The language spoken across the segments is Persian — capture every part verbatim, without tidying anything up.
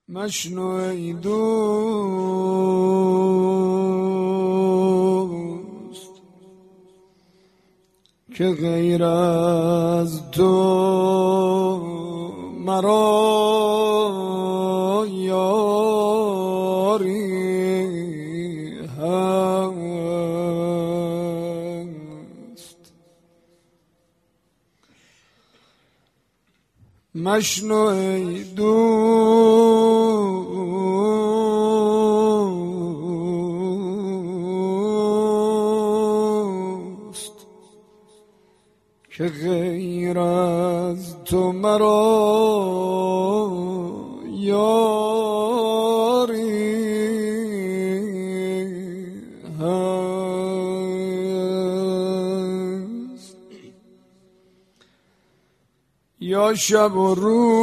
مشنو ای دوست که غیر از تو مرا یاری هست. مشنو ای دوست که غیر از تو مرا یاری هست. یا شب و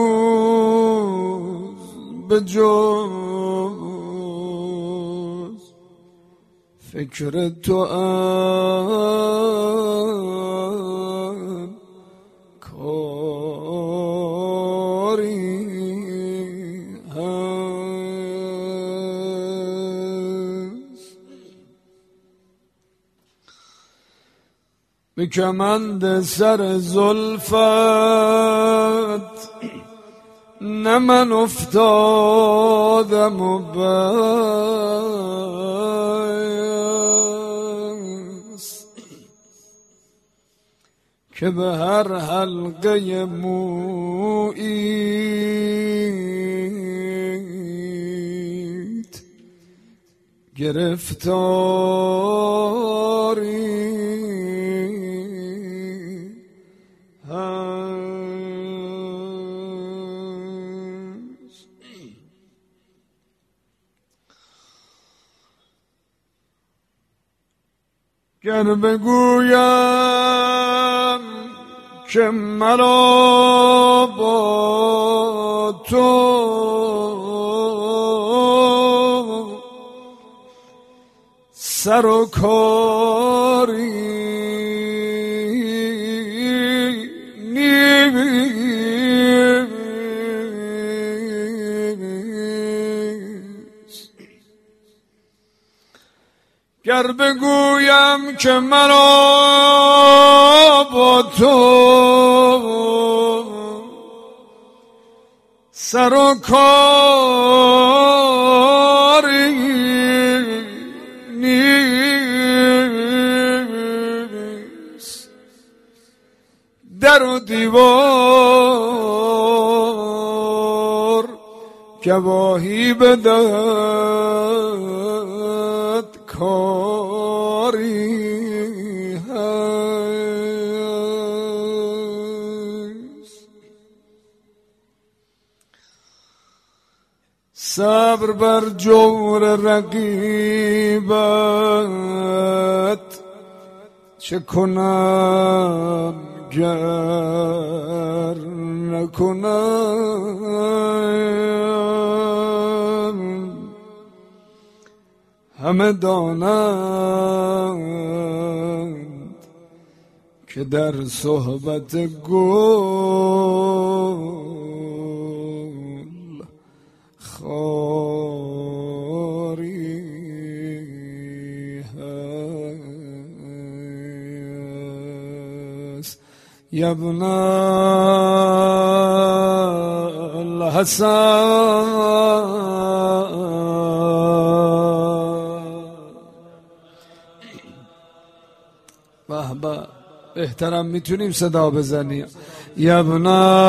روز به جز فکر تو ام کاری هست. به کمند سر زلفت نه من افتادم و بس که به هر حلقه موییت گرفتاری گر بگویم که مرا با تو سر و کاری نیست، گر بگویم که مرا با تو سر و کاری نیست، در و دیوار گواهی بدهد کاری هست. صبر بر جور رقیبت چه کنم گر نکنم، همه دانند که در صحبت گل خاری هست. یا ابن الحسن به به بهترم میتونیم صدا بزنیم. یا ابن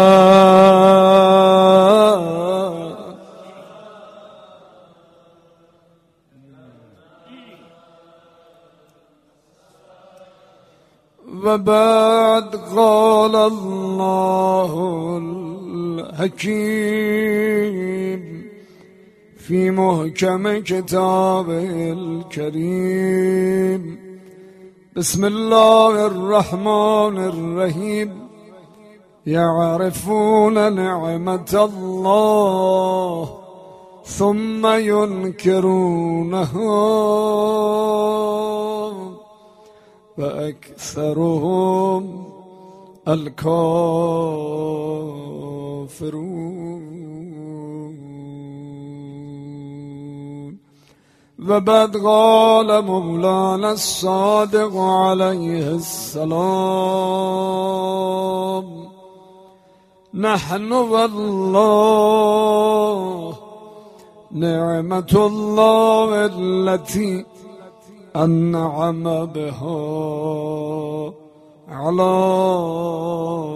و بعد قال الله الحکیم فی محکم کتابه الکریم بسم الله الرحمن الرحیم یعرفون نعمت الله ثم ينكرونها و اکثرهم الکافرون. و بعد قال مولانا الصادق علیه السلام نحن والله نعمة الله التي أنعم بها على